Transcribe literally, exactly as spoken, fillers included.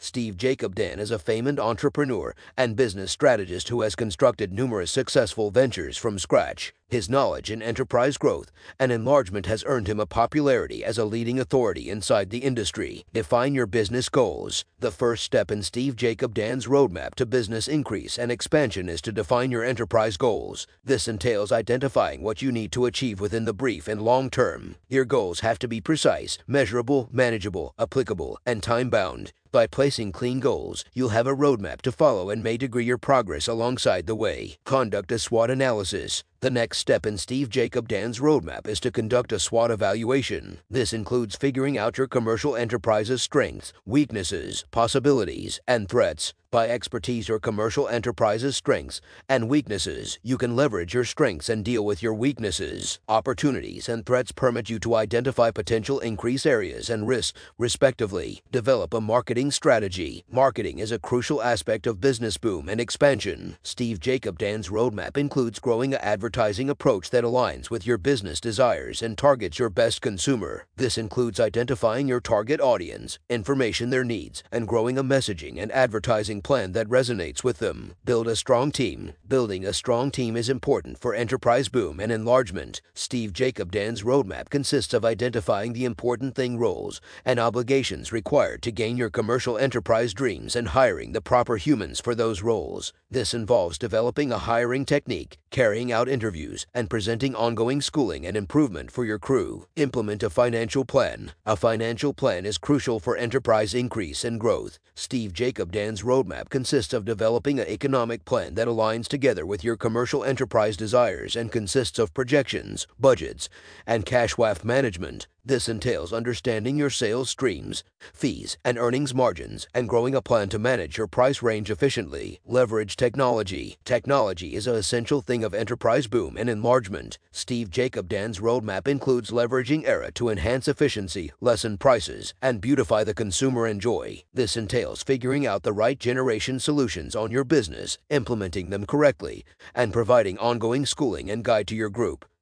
Steve Jacob Dan is a famed entrepreneur and business strategist who has constructed numerous successful ventures from scratch. His knowledge in enterprise growth and enlargement has earned him a popularity as a leading authority inside the industry. Define your business goals. The first step in Steve Jacob Dan's roadmap to business increase and expansion is to define your enterprise goals. This entails identifying what you need to achieve within the brief and long term. Your goals have to be precise, measurable, manageable, applicable, and time-bound. By placing clean goals, you'll have a roadmap to follow and may degree your progress alongside the way. Conduct a SWOT analysis. The next step in Steve Jacob Dan's roadmap is to conduct a SWOT evaluation. This includes figuring out your commercial enterprise's strengths, weaknesses, possibilities, and threats. By expertise your commercial enterprise's strengths and weaknesses, you can leverage your strengths and deal with your weaknesses. Opportunities and threats permit you to identify potential increase areas and risks, respectively. Develop a marketing strategy. Marketing is a crucial aspect of business boom and expansion. Steve Jacob Dan's roadmap includes growing an advertising approach that aligns with your business desires and targets your best consumer. This includes identifying your target audience, information their needs, and growing a messaging and advertising plan that resonates with them. Build a strong team. Building a strong team is important for enterprise boom and enlargement. Steve Jacob Dan's roadmap consists of identifying the important thing roles and obligations required to gain your commercial enterprise dreams and hiring the proper humans for those roles. This involves developing a hiring technique, carrying out interviews, and presenting ongoing schooling and improvement for your crew. Implement a financial plan. A financial plan is crucial for enterprise increase and growth. Steve Jacob Dan's roadmap consists of developing an economic plan that aligns together with your commercial enterprise desires and consists of projections, budgets, and cash flow management. This entails understanding your sales streams, fees, and earnings margins, and growing a plan to manage your price range efficiently. Leverage technology. Technology is an essential thing of enterprise boom and enlargement. Steve Jacob Dan's roadmap includes leveraging Era to enhance efficiency, lessen prices, and beautify the consumer enjoy. This entails figuring out the right generation solutions on your business, implementing them correctly, and providing ongoing schooling and guide to your group.